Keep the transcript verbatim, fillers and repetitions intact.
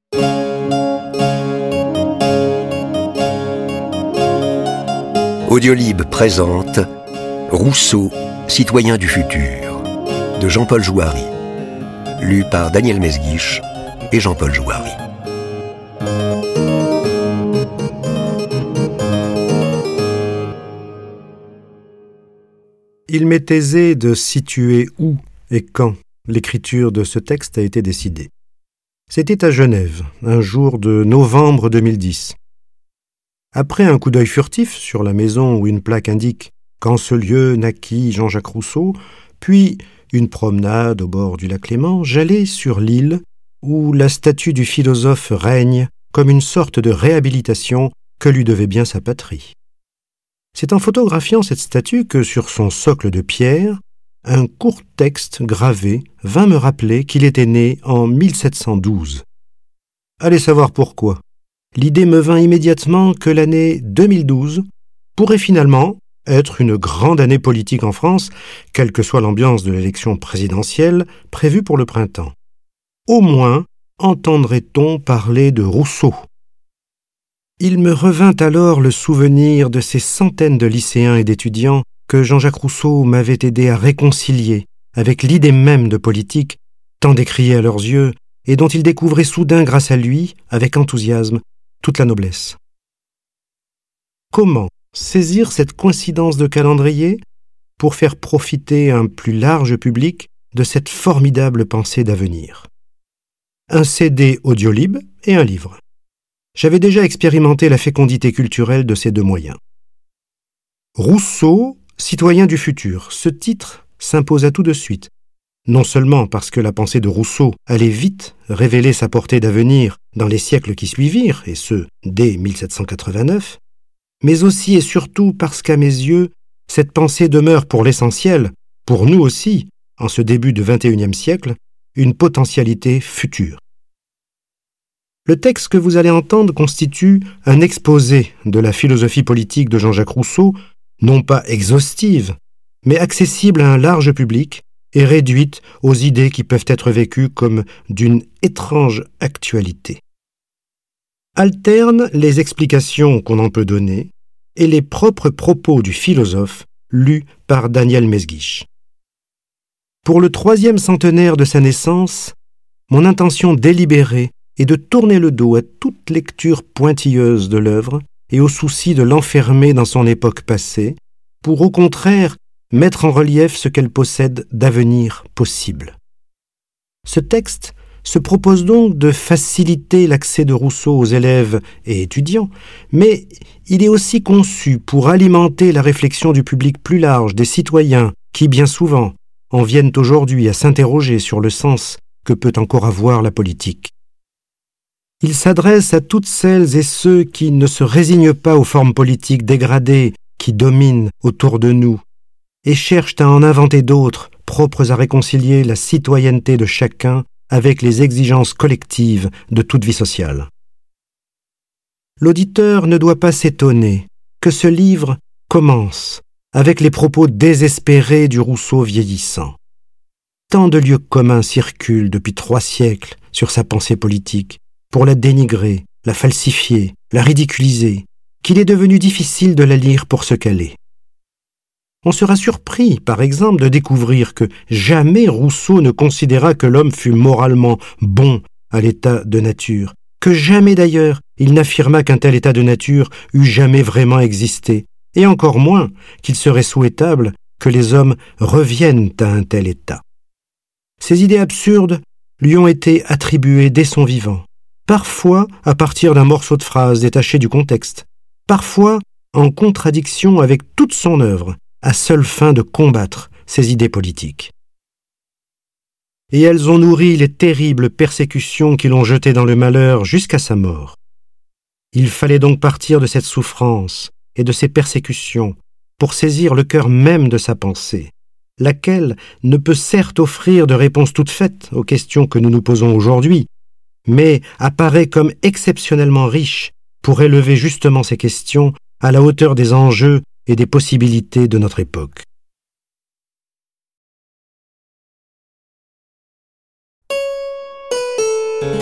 Audiolib présente Rousseau, citoyen du futur, de Jean-Paul Jouary, lu par Daniel Mesguich et Jean-Paul Jouary. Il m'est aisé de situer où et quand l'écriture de ce texte a été décidée. C'était à Genève, un jour de novembre deux mille dix. Après un coup d'œil furtif sur la maison où une plaque indique « Qu'en ce lieu naquit Jean-Jacques Rousseau », puis une promenade au bord du lac Léman, j'allai sur l'île où la statue du philosophe règne comme une sorte de réhabilitation que lui devait bien sa patrie. C'est en photographiant cette statue que, sur son socle de pierre, un court texte gravé vint me rappeler qu'il était né en mille sept cent douze. Allez savoir pourquoi. L'idée me vint immédiatement que l'année deux mille douze pourrait finalement être une grande année politique en France, quelle que soit l'ambiance de l'élection présidentielle prévue pour le printemps. Au moins entendrait-on parler de Rousseau. Il me revint alors le souvenir de ces centaines de lycéens et d'étudiants que Jean-Jacques Rousseau m'avait aidé à réconcilier avec l'idée même de politique, tant décriée à leurs yeux, et dont ils découvraient soudain grâce à lui, avec enthousiasme, toute la noblesse. Comment saisir cette coïncidence de calendrier pour faire profiter un plus large public de cette formidable pensée d'avenir? Un C D Audiolib et un livre. J'avais déjà expérimenté la fécondité culturelle de ces deux moyens. Rousseau, citoyen du futur, ce titre s'imposa tout de suite, non seulement parce que la pensée de Rousseau allait vite révéler sa portée d'avenir dans les siècles qui suivirent, et ce, dès mille sept cent quatre-vingt-neuf, mais aussi et surtout parce qu'à mes yeux, cette pensée demeure pour l'essentiel, pour nous aussi, en ce début du vingt et unième siècle, une potentialité future. Le texte que vous allez entendre constitue un exposé de la philosophie politique de Jean-Jacques Rousseau, non pas exhaustive, mais accessible à un large public et réduite aux idées qui peuvent être vécues comme d'une étrange actualité. Alternent les explications qu'on en peut donner et les propres propos du philosophe lus par Daniel Mesguich. Pour le troisième centenaire de sa naissance, mon intention délibérée est de tourner le dos à toute lecture pointilleuse de l'œuvre et au souci de l'enfermer dans son époque passée, pour au contraire mettre en relief ce qu'elle possède d'avenir possible. Ce texte se propose donc de faciliter l'accès de Rousseau aux élèves et étudiants, mais il est aussi conçu pour alimenter la réflexion du public plus large, des citoyens qui, bien souvent, en viennent aujourd'hui à s'interroger sur le sens que peut encore avoir la politique. Il s'adresse à toutes celles et ceux qui ne se résignent pas aux formes politiques dégradées qui dominent autour de nous et cherchent à en inventer d'autres propres à réconcilier la citoyenneté de chacun avec les exigences collectives de toute vie sociale. L'auditeur ne doit pas s'étonner que ce livre commence avec les propos désespérés du Rousseau vieillissant. Tant de lieux communs circulent depuis trois siècles sur sa pensée politique, pour la dénigrer, la falsifier, la ridiculiser, qu'il est devenu difficile de la lire pour ce qu'elle est. On sera surpris, par exemple, de découvrir que jamais Rousseau ne considéra que l'homme fût moralement bon à l'état de nature, que jamais d'ailleurs il n'affirma qu'un tel état de nature eût jamais vraiment existé, et encore moins qu'il serait souhaitable que les hommes reviennent à un tel état. Ces idées absurdes lui ont été attribuées dès son vivant, parfois à partir d'un morceau de phrase détaché du contexte, parfois en contradiction avec toute son œuvre, à seule fin de combattre ses idées politiques. Et elles ont nourri les terribles persécutions qui l'ont jeté dans le malheur jusqu'à sa mort. Il fallait donc partir de cette souffrance et de ces persécutions pour saisir le cœur même de sa pensée, laquelle ne peut certes offrir de réponses toutes faites aux questions que nous nous posons aujourd'hui, mais apparaît comme exceptionnellement riche pour élever justement ces questions à la hauteur des enjeux et des possibilités de notre époque.